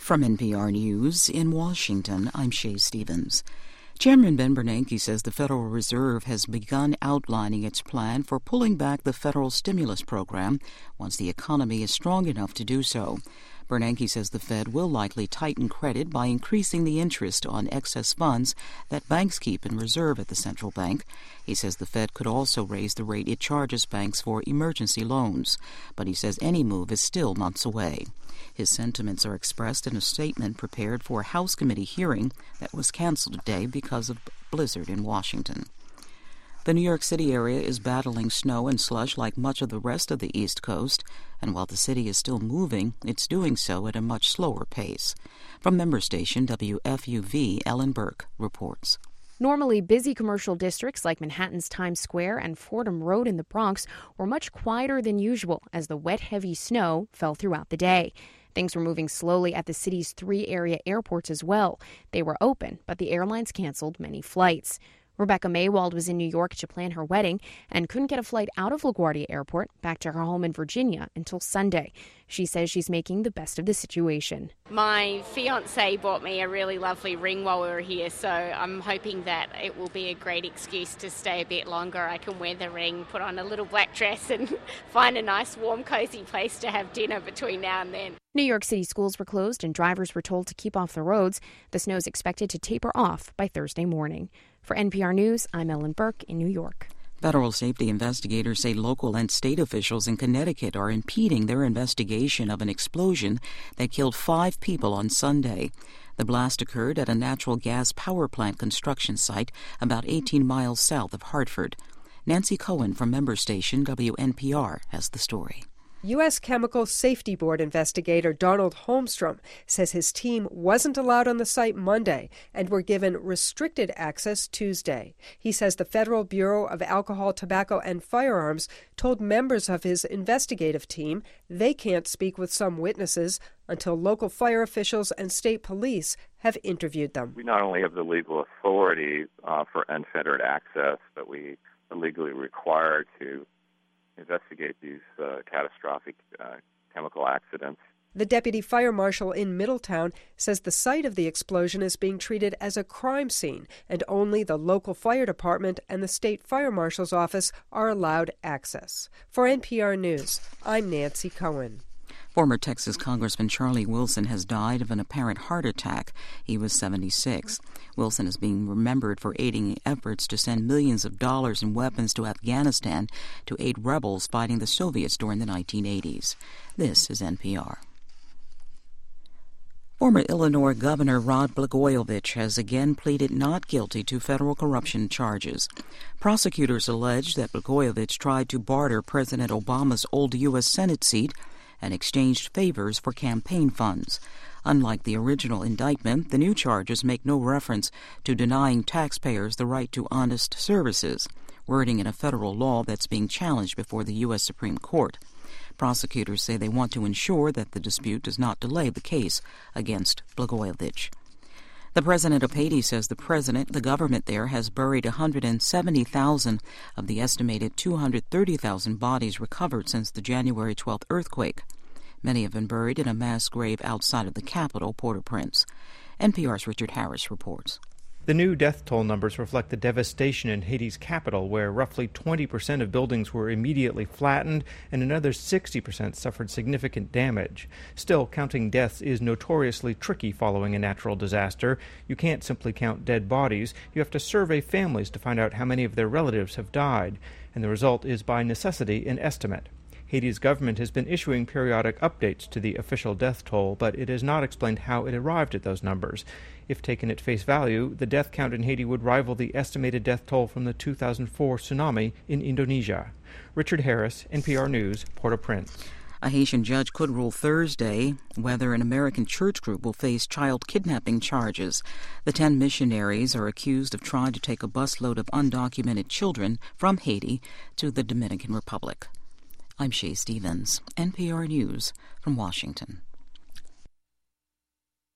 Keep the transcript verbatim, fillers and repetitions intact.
From N P R News in Washington, I'm Shay Stevens. Chairman Ben Bernanke says the Federal Reserve has begun outlining its plan for pulling back the federal stimulus program once the economy is strong enough to do so. Bernanke says the Fed will likely tighten credit by increasing the interest on excess funds that banks keep in reserve at the central bank. He says the Fed could also raise the rate it charges banks for emergency loans, but he says any move is still months away. His sentiments are expressed in a statement prepared for a House committee hearing that was canceled today because of blizzard in Washington. The New York City area is battling snow and slush like much of the rest of the East Coast, and while the city is still moving, it's doing so at a much slower pace. From member station W F U V, Ellen Burke reports. Normally busy commercial districts like Manhattan's Times Square and Fordham Road in the Bronx were much quieter than usual as the wet, heavy snow fell throughout the day. Things were moving slowly at the city's three area airports as well. They were open, but the airlines canceled many flights. Rebecca Maywald was in New York to plan her wedding and couldn't get a flight out of LaGuardia Airport back to her home in Virginia until Sunday. She says she's making the best of the situation. My fiance bought me a really lovely ring while we were here, so I'm hoping that it will be a great excuse to stay a bit longer. I can wear the ring, put on a little black dress and find a nice, warm, cozy place to have dinner between now and then. New York City schools were closed and drivers were told to keep off the roads. The snow is expected to taper off by Thursday morning. For N P R News, I'm Ellen Burke in New York. Federal safety investigators say local and state officials in Connecticut are impeding their investigation of an explosion that killed five people on Sunday. The blast occurred at a natural gas power plant construction site about eighteen miles south of Hartford. Nancy Cohen from member station W N P R has the story. U S Chemical Safety Board investigator Donald Holmstrom says his team wasn't allowed on the site Monday and were given restricted access Tuesday. He says the Federal Bureau of Alcohol, Tobacco, and Firearms told members of his investigative team they can't speak with some witnesses until local fire officials and state police have interviewed them. We not only have the legal authority uh, for unfettered access, but we are legally required to investigate these uh, catastrophic uh, chemical accidents. The deputy fire marshal in Middletown says the site of the explosion is being treated as a crime scene, and only the local fire department and the state fire marshal's office are allowed access. For N P R News, I'm Nancy Cohen. Former Texas Congressman Charlie Wilson has died of an apparent heart attack. He was seventy-six. Wilson is being remembered for aiding efforts to send millions of dollars in weapons to Afghanistan to aid rebels fighting the Soviets during the nineteen eighties. This is N P R. Former Illinois Governor Rod Blagojevich has again pleaded not guilty to federal corruption charges. Prosecutors allege that Blagojevich tried to barter President Obama's old U S Senate seat and exchanged favors for campaign funds. Unlike the original indictment, the new charges make no reference to denying taxpayers the right to honest services, wording in a federal law that's being challenged before the U S Supreme Court. Prosecutors say they want to ensure that the dispute does not delay the case against Blagojevich. The president of Haiti says the president, the government there, has buried one hundred seventy thousand of the estimated two hundred thirty thousand bodies recovered since the January twelfth earthquake. Many have been buried in a mass grave outside of the capital, Port-au-Prince. N P R's Richard Harris reports. The new death toll numbers reflect the devastation in Haiti's capital, where roughly twenty percent of buildings were immediately flattened and another sixty percent suffered significant damage. Still, counting deaths is notoriously tricky following a natural disaster. You can't simply count dead bodies. You have to survey families to find out how many of their relatives have died, and the result is by necessity an estimate. Haiti's government has been issuing periodic updates to the official death toll, but it has not explained how it arrived at those numbers. If taken at face value, the death count in Haiti would rival the estimated death toll from the two thousand four tsunami in Indonesia. Richard Harris, N P R News, Port-au-Prince. A Haitian judge could rule Thursday whether an American church group will face child kidnapping charges. The ten missionaries are accused of trying to take a busload of undocumented children from Haiti to the Dominican Republic. I'm Shay Stevens, N P R News from Washington.